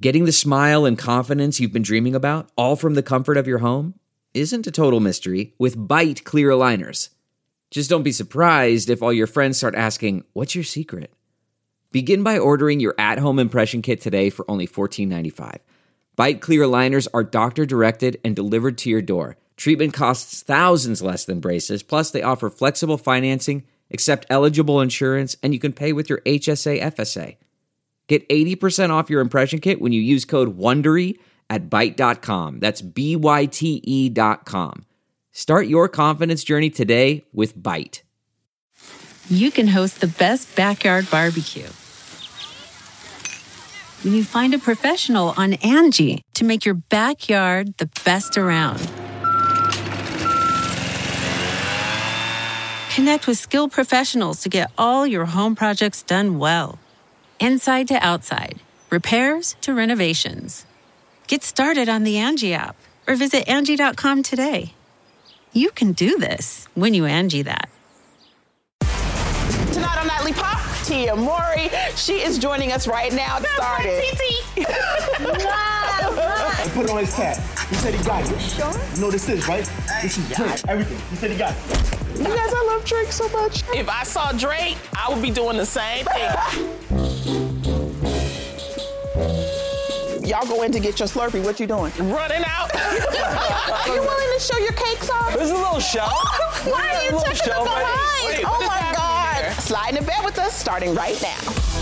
Getting the smile and confidence you've been dreaming about, all from the comfort of your home, isn't a total mystery with Byte clear aligners. Just don't be surprised if all your friends start asking, "What's your secret?" Begin by ordering your at-home impression kit today for only $14.95. Byte clear aligners are doctor-directed and delivered to your door. Treatment costs thousands less than braces, plus they offer flexible financing, accept eligible insurance, and you can pay with your HSA FSA. Get 80% off your impression kit when you use code WONDERY at Byte.com. That's BYTE.com. Start your confidence journey today with Byte. You can host the best backyard barbecue when you find a professional on Angie to make your backyard the best around. Connect with skilled professionals to get all your home projects done well. Inside to outside, repairs to renovations. Get started on the Angie app or visit Angie.com today. You can do this when you Angie that. Tonight on Nightly Pop, Tia Mowry. She is joining us right now. It started. I put it on his tab. He said he got it. You sure? You know this is, right? This is Drake. Everything. He said he got it. You guys, I love Drake so much. If I saw Drake, I would be doing the same thing. Y'all go in to get your Slurpee. What you doing? Running out. Are you willing to show your cakes off? There's a little show. Why are you checking them behind? Wait, oh my God. Slide in bed with us starting right now.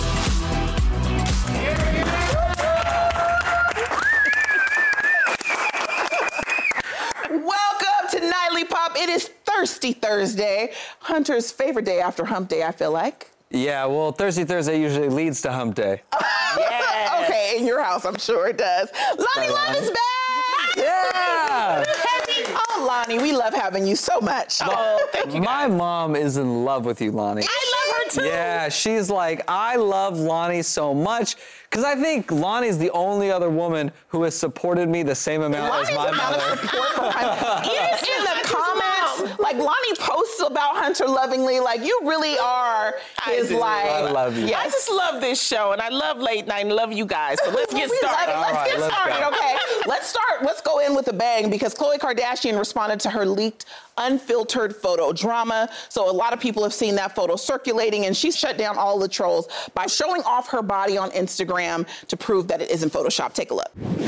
Welcome to Nightly Pop. It is Thirsty Thursday, Hunter's favorite day after hump day, I feel like. Yeah, well, Thirsty Thursday usually leads to hump day. Yes. Okay, in your house, I'm sure it does. Lonnie Love is back! Yeah! Oh, Lonnie, we love having you so much. Oh, thank you, guys. My mom is in love with you, Lonnie. I love her too. Yeah, she's like, I love Lonnie so much because I think Lonnie's the only other woman who has supported me the same amount Lonnie's as my amount mother. of support for Hunter. Even in the comments, like Lonnie posts about Hunter lovingly, like you really are his like. I love you. Yes. I just love this show and I love late night and love you guys. So let's get started. Let's get started, okay? Let's start. Let's go in with a bang because Khloe Kardashian responded to her leaked unfiltered photo drama. So a lot of people have seen that photo circulating and she's shut down all the trolls by showing off her body on Instagram to prove that it isn't Photoshop. Take a look.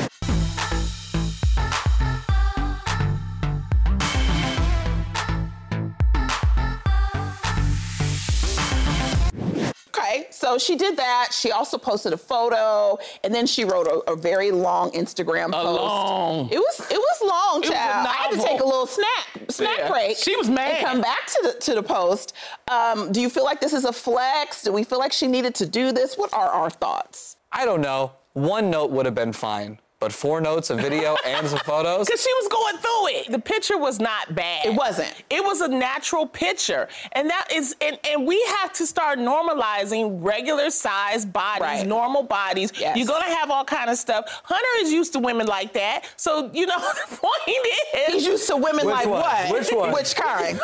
Okay, so she did that. She also posted a photo, and then she wrote a very long Instagram post. It was long, child. I had to take a little snack break. She was mad. And come back to the post. Do you feel like this is a flex? Do we feel like she needed to do this? What are our thoughts? I don't know. One note would have been fine. But 4 notes, a video, and some photos? Because she was going through it. The picture was not bad. It wasn't. It was a natural picture. And that is, and we have to start normalizing regular sized bodies, normal bodies. Yes. You're going to have all kind of stuff. Hunter is used to women like that. So, you know, the point is. He's used to women like what? Which one? Which kind?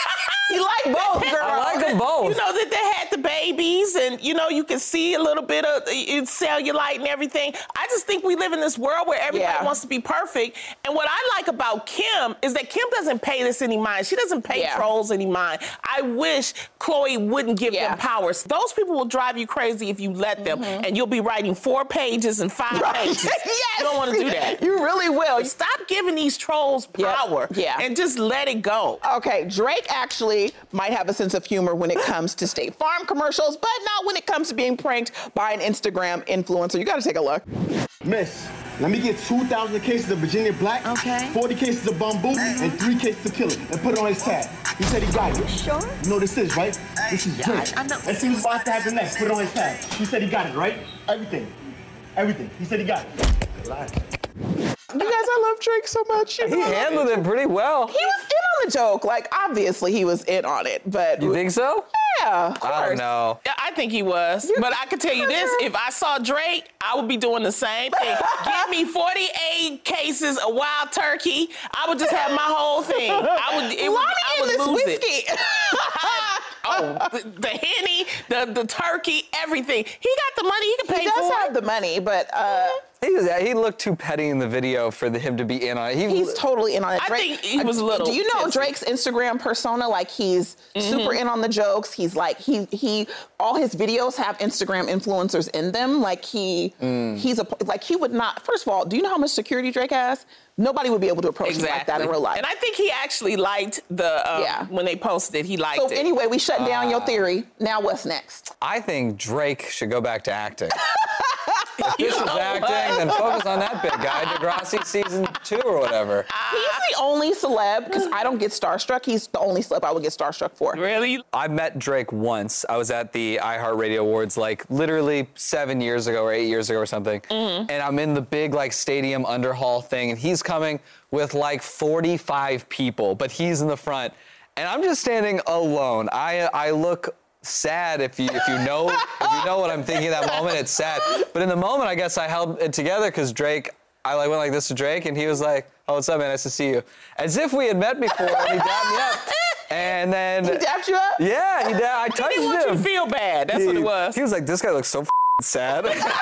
You like both, girl. I like them both. You know that they had the babies and, you know, you can see a little bit of cellulite and everything. I just think we live in this world where everybody wants to be perfect. And what I like about Kim is that Kim doesn't pay this any mind. She doesn't pay trolls any mind. I wish Khloe wouldn't give them powers. Those people will drive you crazy if you let them. And you'll be writing 4 pages and 5 pages. Yes. You don't want to do that. You really will. Stop giving these trolls power and just let it go. Okay, Drake actually might have a sense of humor when it comes to State Farm commercials, but not when it comes to being pranked by an Instagram influencer. You got to take a look. Miss, let me get 2,000 cases of Virginia Black, 40 cases of bamboo, and 3 cases of killer, and put it on his tab. He said he got it. You sure? You know this is, right? This is Drake. Let's see who's about to have the next. Put it on his tab. He said he got it, right? Everything. Everything. He said he got it. You guys, I love Drake so much. He handled it pretty well. He was in on the joke. Like, obviously, he was in on it, but... You think so? Yeah, of course. I don't know. Yeah, I think he was. But I can tell you this, if I saw Drake, I would be doing the same thing. Give me 48 cases of wild turkey. I would just have my whole thing. I would lose whiskey. it. The Henny, the turkey, everything. He got the money. He can pay for it. He does have the money, but He looked too petty in the video for him to be in on it. He's totally in on it. I think he was a little. Do you know Drake's Instagram persona? Like, he's super in on the jokes. He's like, he all his videos have Instagram influencers in them. Like, he would not. First of all, do you know how much security Drake has? Nobody would be able to approach him like that in real life. And I think he actually liked when they posted, he liked it. So anyway, we shut down your theory. Now what's next? I think Drake should go back to acting. If this is acting, then focus on that big guy, Degrassi season 2 or whatever. He's the only celeb, because I don't get starstruck. He's the only celeb I would get starstruck for. Really? I met Drake once. I was at the iHeartRadio Awards, like, literally 7 years ago or 8 years ago or something. And I'm in the big, like, stadium underhall thing, and he's coming with, like, 45 people, but he's in the front. And I'm just standing alone. I look sad if you know what I'm thinking at that moment. It's sad, but in the moment, I guess I held it together because Drake. I went like this to Drake, and he was like, "Oh, what's up, man? Nice to see you." As if we had met before, and he dapped me up. And then he dapped you up? Yeah, he dapped. I touched him. He didn't want you to feel bad. That's what it was. He was like, "This guy looks so sad."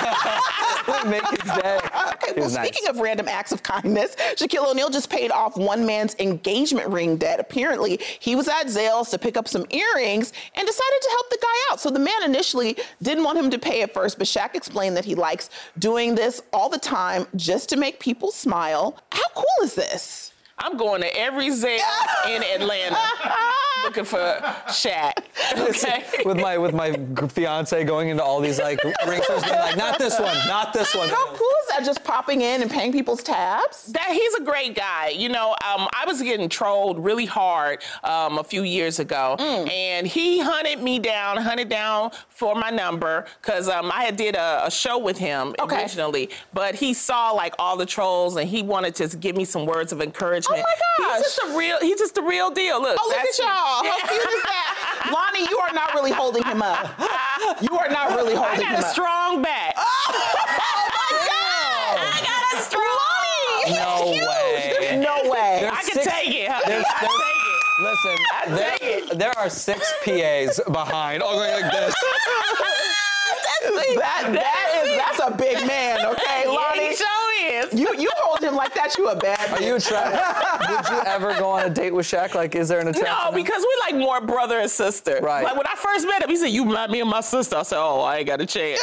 Make his day. Okay, well, speaking of random acts of kindness, Shaquille O'Neal just paid off one man's engagement ring debt. Apparently, he was at Zales to pick up some earrings and decided to help the guy out. So the man initially didn't want him to pay at first, but Shaq explained that he likes doing this all the time just to make people smile. How cool is this? I'm going to every Zales in Atlanta looking for Shaq. Okay. with my fiance going into all these like ring stores, being like, not this one. How cool is that? Just popping in and paying people's tabs? He's a great guy. You know, I was getting trolled really hard a few years ago, and he hunted down for my number because I had did a show with him originally, but he saw like all the trolls and he wanted to give me some words of encouragement. Oh my gosh. He's just the real deal. Look. Oh, look at y'all. How cute is that? Lonnie, you are not really holding him up. You are not really holding him up. I got a strong back. Oh my God. I got a strong. Lonnie, no huge. way. There's no way. I can take it. Listen, there are 6 PAs behind, all going like this. That's a big man, okay, Lonnie? He sure is. You hold him like that, you a bad man. Are you attracted? Would you ever go on a date with Shaq? Like, is there an attraction? No, because we like more brother and sister. Right. Like when I first met him, he said, "You remind me of my sister." I said, "Oh, I ain't got a chance."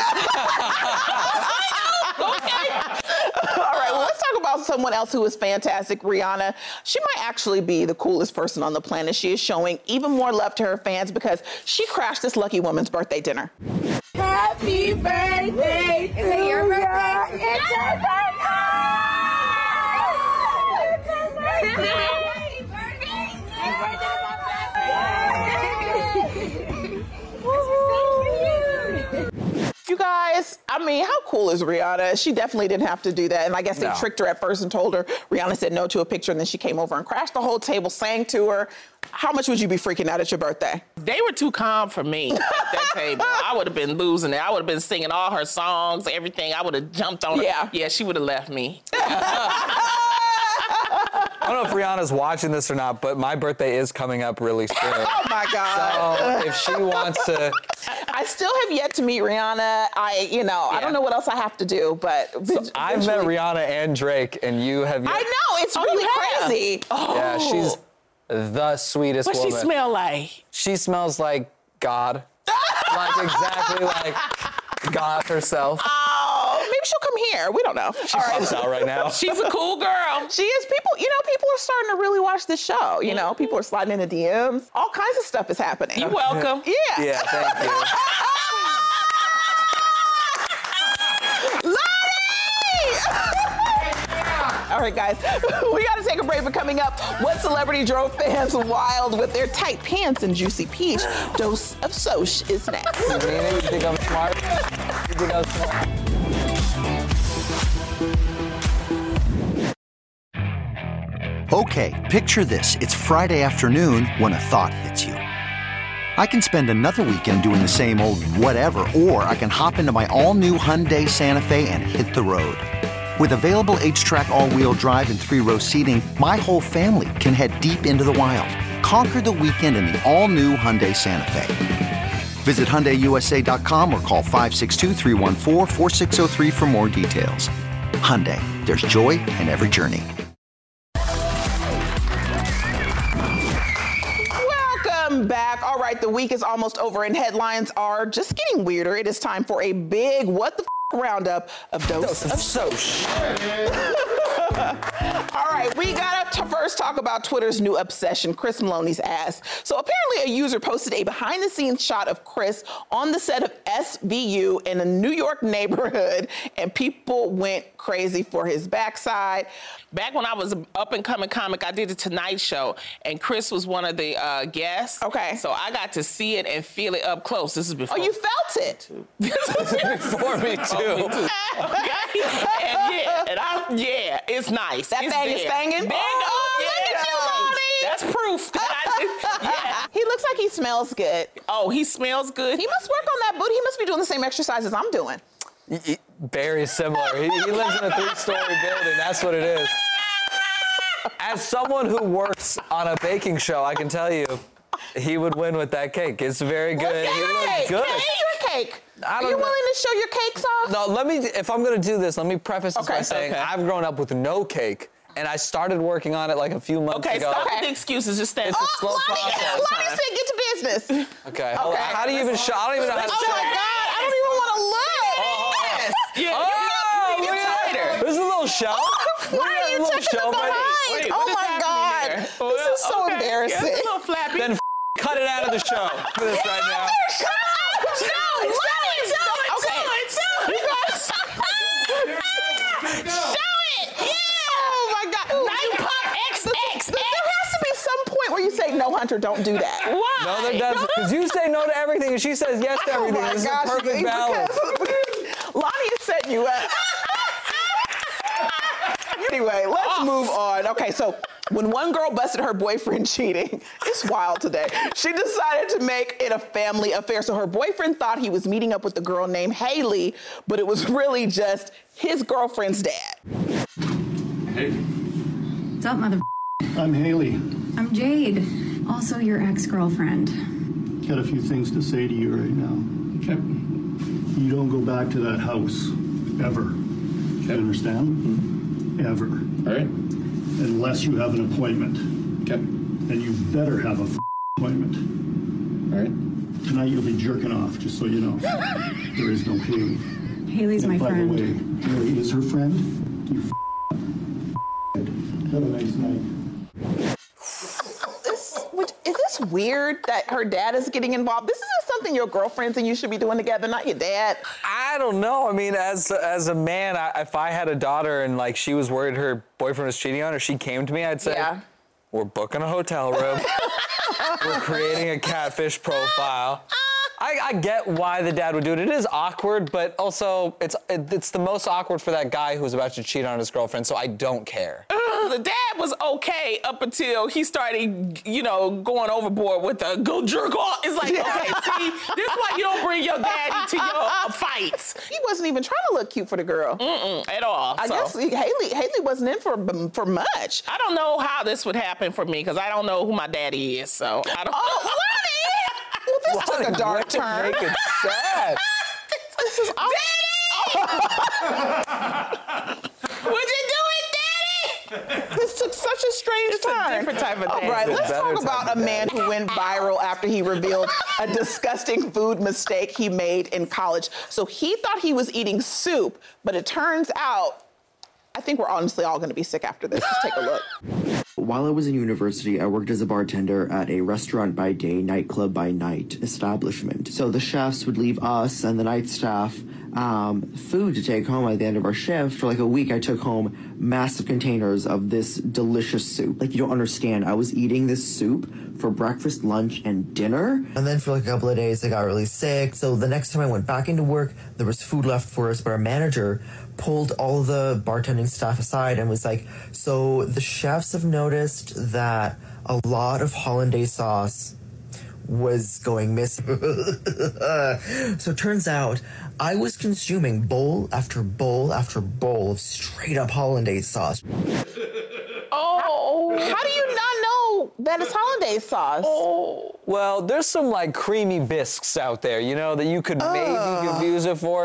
Okay. All right, well, let's talk about someone else who is fantastic, Rihanna. She might actually be the coolest person on the planet. She is showing even more love to her fans because she crashed this lucky woman's birthday dinner. Happy birthday! Is it your birthday? It's your birthday! Happy birthday! You guys, I mean, how cool is Rihanna? She definitely didn't have to do that. And I guess they tricked her at first and told her Rihanna said no to a picture, and then she came over and crashed the whole table, sang to her. How much would you be freaking out at your birthday? They were too calm for me at that table. I would have been losing it. I would have been singing all her songs, everything. I would have jumped on her. Yeah, she would have left me. I don't know if Rihanna's watching this or not, but my birthday is coming up really soon. Oh my God. So if she wants to. I still have yet to meet Rihanna. I don't know what else I have to do, but. So I've met Rihanna and Drake, and you have yet. I know, it's really crazy. Oh. Yeah, she's the sweetest woman. What she smell like? She smells like God. Like exactly like God herself. Oh, maybe she'll come here. We don't know. She pops out right now. She's a cool girl. She is. People are starting to really watch this show. You know, people are sliding into DMs. All kinds of stuff is happening. You're welcome. Yeah. Yeah, thank you. All right, guys, we got to take a break. But coming up, what celebrity drove fans wild with their tight pants and juicy peach? Dose of Soch is next. You think I'm smart? You think I'm smart? Okay, picture this. It's Friday afternoon when a thought hits you. I can spend another weekend doing the same old whatever, or I can hop into my all-new Hyundai Santa Fe and hit the road. With available H-Track all-wheel drive and 3-row seating, my whole family can head deep into the wild. Conquer the weekend in the all-new Hyundai Santa Fe. Visit HyundaiUSA.com or call 562-314-4603 for more details. Hyundai, there's joy in every journey. Welcome back. All right, the week is almost over and headlines are just getting weirder. It is time for a big what the roundup of Dose of Soch. All right, we gotta first talk about Twitter's new obsession, Chris Meloni's ass. So apparently a user posted a behind-the-scenes shot of Chris on the set of SVU in a New York neighborhood, and people went crazy for his backside. Back when I was an up-and-coming comic, I did the Tonight Show, and Chris was one of the guests. Okay. So I got to see it and feel it up close. This is before. Oh, you felt it? Before me too. Yeah, it's nice. That it's thing is banging? Look at you, Lonnie. That's proof. Yeah. He looks like he smells good. Oh, he smells good. He must work on that booty. He must be doing the same exercises I'm doing. Very similar. He lives in a 3-story building. That's what it is. As someone who works on a baking show, I can tell you, he would win with that cake. It's very good. He looks good. Can I eat your cake? Are you willing to show your cakes off? No, if I'm going to do this, let me preface this by saying I've grown up with no cake, and I started working on it like a few months ago. Stop with the excuses. Just stand. It's a slow process. Lonnie said get to business. Okay. How do you even show? I don't even know how to show. Oh my God, I don't even want to look. Yes. Yeah. Look at that. There's a little show. Why are you touching the behind? Oh my God. This is so embarrassing. Yeah, it's a little flappy. Then cut it out of the show for this right now. Where you say, no, Hunter, don't do that. Why? No, there doesn't. Because you say no to everything and she says yes to everything. This is a perfect balance. Lonnie is setting you up. Anyway, let's move on. Okay, so when one girl busted her boyfriend cheating, it's wild today, she decided to make it a family affair. So her boyfriend thought he was meeting up with a girl named Haley, but it was really just his girlfriend's dad. Hey. What's up, mother? I'm Haley. I'm Jade, also your ex-girlfriend. Got a few things to say to you right now. Okay. You don't go back to that house, ever. Okay. You understand? Mm-hmm. Ever. All right. Unless you have an appointment. Okay. And you better have a appointment. All right. Tonight you'll be jerking off, just so you know. There is no Haley. Haley's my friend. By the way, Haley is her friend. You have a nice night. Is this weird that her dad is getting involved? This isn't something your girlfriends and you should be doing together, not your dad. I don't know. I mean, as a man, if I had a daughter and like she was worried her boyfriend was cheating on her, she came to me, I'd say, we're booking a hotel room. We're creating a catfish profile. I get why the dad would do it. It is awkward, but also it's the most awkward for that guy who's about to cheat on his girlfriend, so I don't care. The dad was okay up until he started, going overboard with the go jerk off. It's like, okay, see, this is why you don't bring your daddy to your fights. He wasn't even trying to look cute for the girl. At all. I guess Haley wasn't in for much. I don't know how this would happen for me because I don't know who my daddy is, so I don't. Oh, well, this took a dark turn. Make it sad. This is awful. Would you do it, Daddy? This took such a strange turn. A different type of day. All right, let's talk about a man who went viral after he revealed a disgusting food mistake he made in college. So he thought he was eating soup, but it turns out, I think we're honestly all going to be sick after this. Let's take a look. While I was in university, I worked as a bartender at a restaurant by day, nightclub by night establishment. So the chefs would leave us and the night staff food to take home at the end of our shift. For like a week, I took home massive containers of this delicious soup. Like, you don't understand. I was eating this soup for breakfast, lunch, and dinner. And then for like a couple of days, I got really sick. So the next time I went back into work, there was food left for us, but our manager pulled all the bartending staff aside and was like, so the chefs have noticed that a lot of hollandaise sauce was going missing. So it turns out I was consuming bowl after bowl after bowl of straight up hollandaise sauce. Oh, how do you not know that it's hollandaise sauce? Oh. Well, there's some like creamy bisques out there, that you could maybe confuse it for.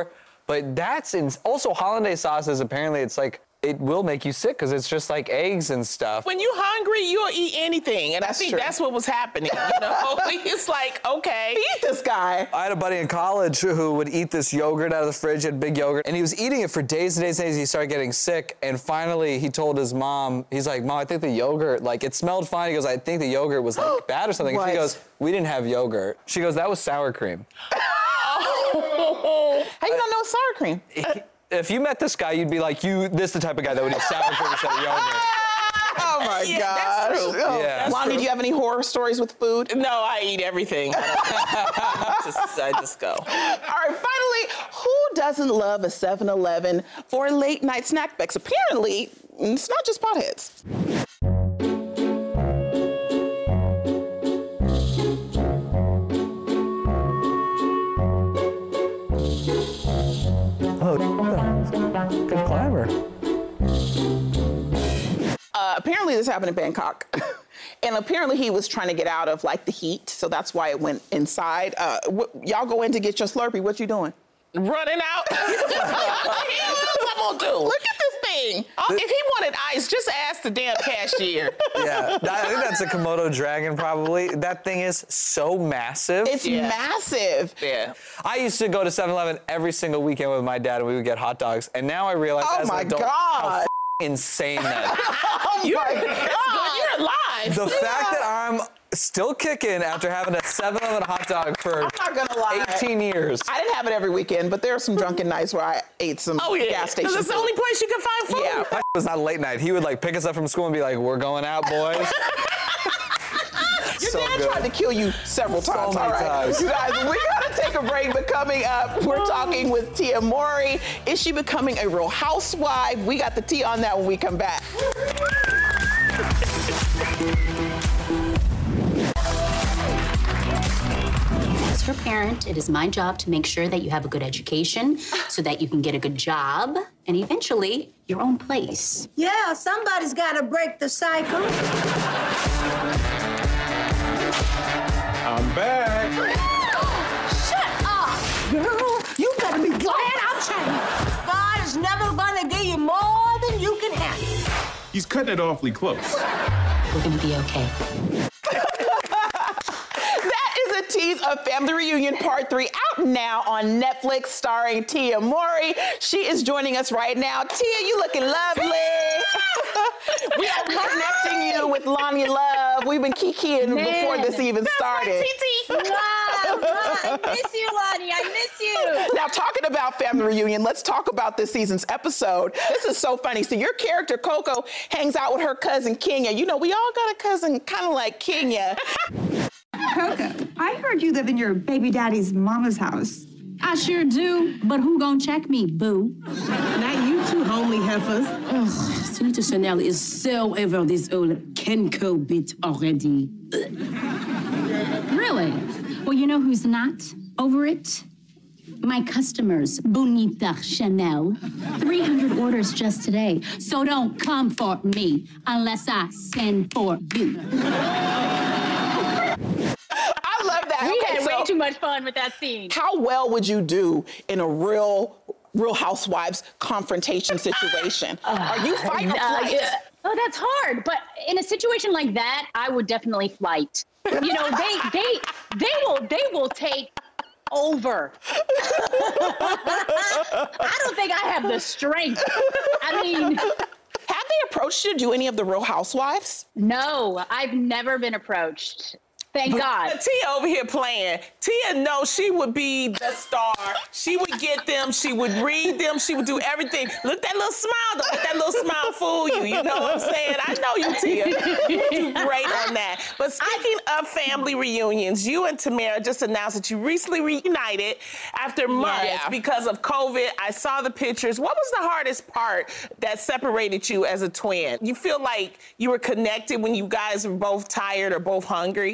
But that's also hollandaise sauces. Apparently, it's like it will make you sick because it's just like eggs and stuff. When you're hungry, you'll eat anything, and I think that's what was happening. You know, it's like, okay, feed this guy. I had a buddy in college who would eat this yogurt out of the fridge, had big yogurt, and he was eating it for days and days and days. He started getting sick, and finally he told his mom, he's like, Mom, I think the yogurt, like, it smelled fine. He goes, I think the yogurt was like bad or something. And she goes, we didn't have yogurt. She goes, that was sour cream. How you don't know it's sour cream? If you met this guy, you'd be like, this is the type of guy that would eat sour cream instead of yogurt. Oh my God. That's true. Yeah. Lonnie, do you have any horror stories with food? No, I eat everything. I just go. All right, finally, who doesn't love a 7-Eleven for a late night snack mix? Apparently, it's not just potheads. Good climber. Apparently this happened in Bangkok. And apparently he was trying to get out of like the heat. So that's why it went inside. Y'all go in to get your Slurpee. What you doing? Running out. What else I'm gonna do? Look at this thing. If he wanted ice, just ask the damn cashier. Yeah, I think that's a Komodo dragon probably. That thing is so massive. It's massive. Yeah. I used to go to 7-Eleven every single weekend with my dad and we would get hot dogs. And now I realize as an adult how insane that is. You're alive. The fact that I'm still kicking after having a 7-Eleven hot dog for I'm not gonna lie. 18 years. I didn't have it every weekend, but there are some drunken nights where I ate some gas station Because it's the only place you can find food. Yeah, that was not late night. He would like pick us up from school and be like, we're going out, boys. Your dad tried to kill you several times. All right, you guys, we gotta take a break, but coming up, we're talking with Tia Mowry. Is she becoming a real housewife? We got the tea on that when we come back. As her parent, it is my job to make sure that you have a good education so that you can get a good job and eventually your own place. Yeah, somebody's gotta break the cycle. I'm back. Shut up! Girl, you better be glad I'm changed. God is never gonna give you more than you can handle. He's cutting it awfully close. We're gonna be okay. That is a tease of Family Reunion Part 3 out now on Netflix starring Tia Mowry. She is joining us right now. Tia, you looking lovely. We are connecting you with Lonnie Love. We've been kikiing before this even started. I miss you, Lonnie. I miss you. Now, talking about Family Reunion, let's talk about this season's episode. This is so funny. So your character, Coco, hangs out with her cousin, Kenya. You know, we all got a cousin kind of like Kenya. Coco, I heard you live in your baby daddy's mama's house. I sure do, but who gonna check me, boo? Not you two homely heifers. Ugh, Senator Chanel is so over this old Kenko bit already. Really? Well, you know who's not over it? My customers, Bonita Chanel. 300 orders just today. So don't come for me unless I send for you. I love that. We had way too much fun with that scene. How well would you do in a Real Housewives confrontation situation? Are you fight or flight? Oh, that's hard. But in a situation like that, I would definitely flight. You know, they will take over. I don't think I have the strength. I mean, have they approached you to do any of the Real Housewives? No, I've never been approached. Thank God. Tia over here playing. Tia knows she would be the star. She would get them. She would read them. She would do everything. Look, that little smile. Don't let that little smile fool you. You know what I'm saying? I know you, Tia. You do great on that. But speaking of family reunions, you and Tamara just announced that you recently reunited after months because of COVID. I saw the pictures. What was the hardest part that separated you as a twin? You feel like you were connected when you guys were both tired or both hungry?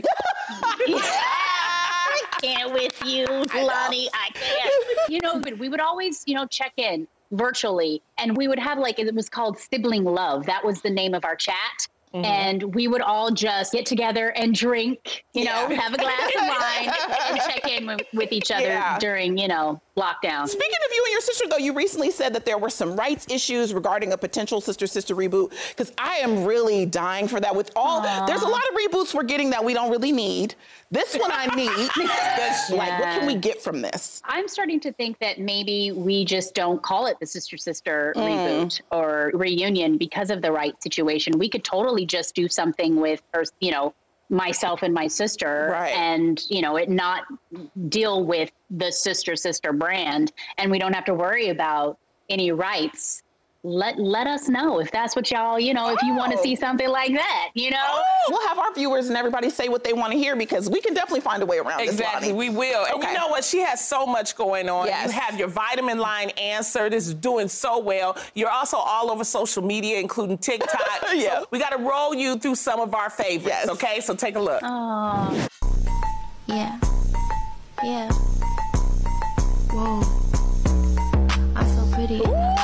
I can't with you, Lonnie. I can't. You know, but we would always, check in virtually, and we would have it was called Sibling Love. That was the name of our chat. and we would all just get together and drink, you know, have a glass of wine and check in with each other during, you know, lockdown. Speaking of you and your sister, though, you recently said that there were some rights issues regarding a potential sister-sister reboot, because I am really dying for that. With all, there's a lot of reboots we're getting that we don't really need. This one I need. Like, what can we get from this? I'm starting to think that maybe we just don't call it the sister-sister reboot or reunion because of the right situation. We could totally just do something with, you know, myself and my sister and, you know, it not deal with the sister brand, and we don't have to worry about any rights. Let us know if that's what y'all, you know, if you want to see something like that, you know. We'll have our viewers and everybody say what they want to hear, because we can definitely find a way around this. Exactly, we will. And you know what? She has so much going on. You have your vitamin line answer. This is doing so well. You're also all over social media, including TikTok. So we got to roll you through some of our favorites, okay? So take a look. Oh. Yeah. Yeah. Whoa. I'm so pretty.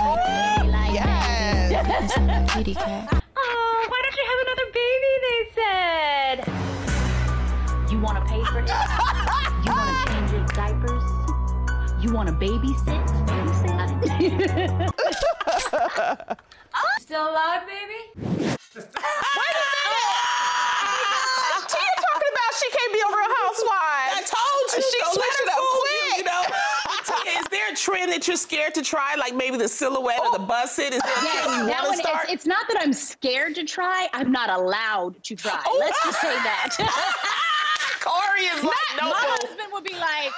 Kitty cat. Oh, why don't you have another baby, they said. You want to pay for this? You want to change its diapers? You want to babysit? Still alive, baby? Wait a minute! Tia talking about she can't be a Real Housewife. I told you. She switched it up quick. You know? Tia, is there a trend that you're scared to try, like maybe the silhouette or the bust it? Is there that one, it's not that I'm scared to try. I'm not allowed to try. Let's just say that. Corey is like, no. My husband would be like,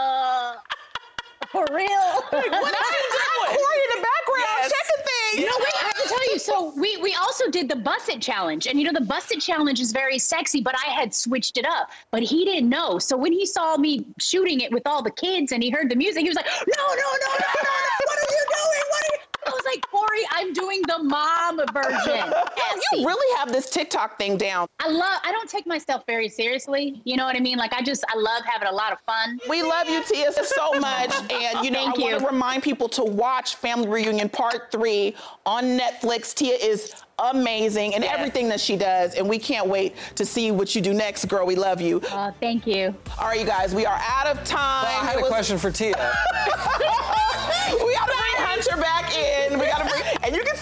for real? What are you doing? Corey in the background checking things. No, wait, I have to tell you. So we also did the Bust It Challenge. And, you know, the Bust It Challenge is very sexy, but I had switched it up. But he didn't know. So when he saw me shooting it with all the kids and he heard the music, he was like, no. What are you doing? I was like, Corey, I'm doing the mom version. You really have this TikTok thing down. I don't take myself very seriously. You know what I mean? Like, I love having a lot of fun. We love you, Tia, so much. And, you know, I want to remind people to watch Family Reunion Part 3 on Netflix. Tia is amazing in everything that she does. And we can't wait to see what you do next, girl. We love you. Thank you. All right, you guys, we are out of time. Well, I had a question for Tia. We got to bring Hunter back in. And you can